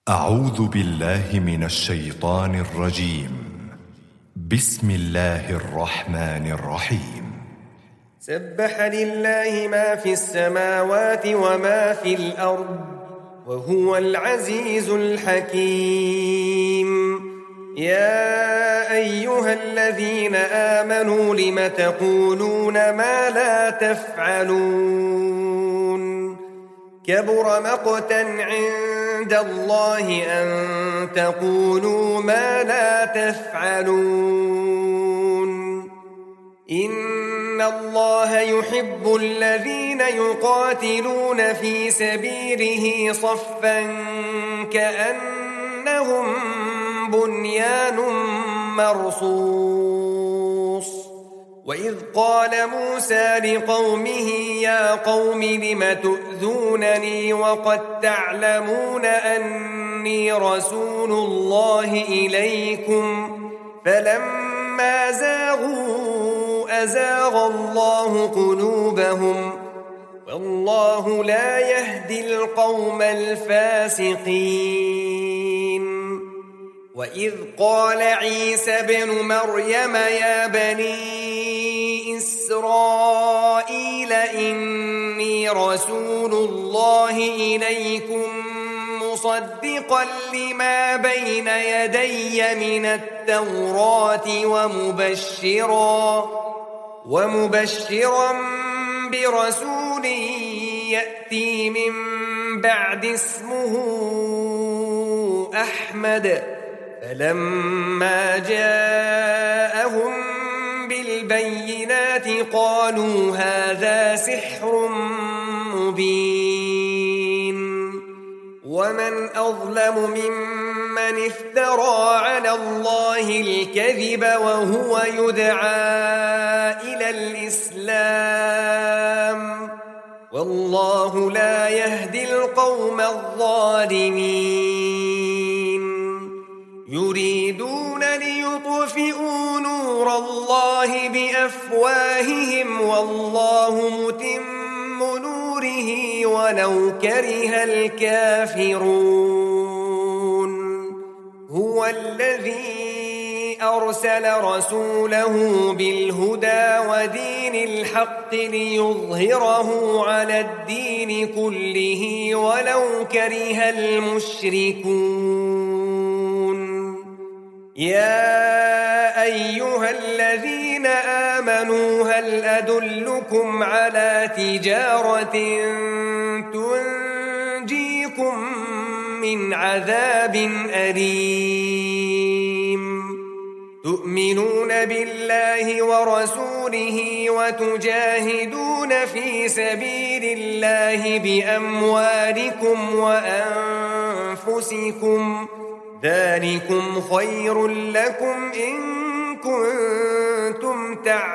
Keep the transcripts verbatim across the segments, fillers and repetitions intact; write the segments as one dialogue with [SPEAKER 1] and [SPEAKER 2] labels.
[SPEAKER 1] أعوذ بالله من الشيطان الرجيم. بسم الله الرحمن الرحيم.
[SPEAKER 2] سبح لله ما في السماوات وما في الأرض وهو العزيز الحكيم. يا أيها الذين آمنوا لم تقولون ما لا تفعلون كبر مقتا عند الله أن تقولوا ما لا تفعلون. إن الله يحب الذين يقاتلون في سبيله صفا كأنهم بنيان مرصوص. وإذ قال موسى لقومه يا قوم لم تؤذونني وقد تعلمون أني رسول الله إليكم فلما زاغوا أزاغ الله قلوبهم والله لا يهدي القوم الفاسقين. وإذ قال عيسى ابن مريم يا بني إسرائيل إني رسول الله إليكم مصدقا لما بين يدي من التوراة ومبشرا ومبشرا برسول يأتي من بعد اسمه أحمد. فلما جاءهم بالبينات قالوا هذا سحر مبين. ومن أظلم ممن افترى على الله الكذب وهو يدعى إلى الإسلام والله لا يهدي القوم الظالمين. يريدون ليطفئوا نور الله بأفواههم والله متم نوره ولو كره الكافرون. هو الذي أرسل رسوله بالهدى ودين الحق ليظهره على الدين كله ولو كره المشركون. يا أيها الذين آمنوا هل أدلكم على تجارة تنجيكم من عذاب أليم تؤمنون بالله ورسوله وتجاهدون في سبيل الله بأموالكم وأنفسكم ذلكم خير لكم إن كنتم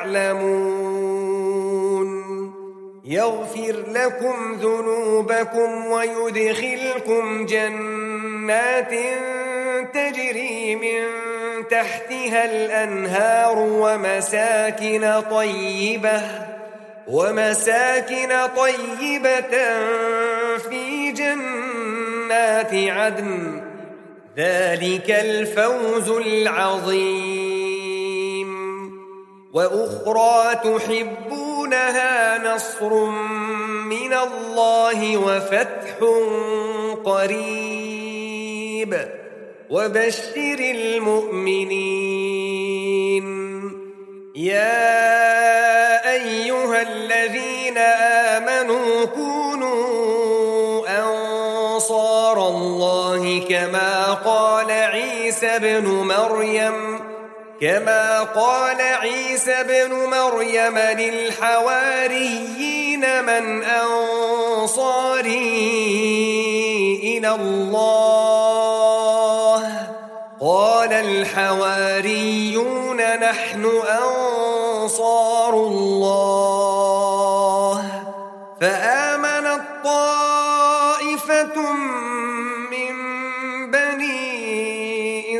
[SPEAKER 2] تعلمون. يغفر لكم ذنوبكم ويدخلكم جنات تجري من تحتها الأنهار ومساكن طيبة ومساكن طيبة في جنات عدن ذلك الفوز العظيم. وأخرى تحبونها نصر من الله وفتح قريب وبشر المؤمنين. يا أيها الذين آمنوا كونوا أنصار الله كما قال عيسى ابن مريم كما قال عيسى ابن مريم للحواريين من أنصاري إلى الله قال الحواريون نحن أنصار الله. فآمنت طائفة من بني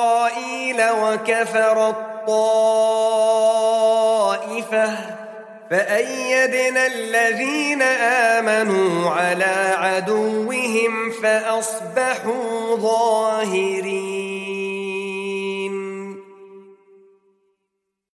[SPEAKER 2] إسرائيل وكفرت طائفة فأيدنا الذين آمنوا على عدوهم فأصبحوا ظاهرين.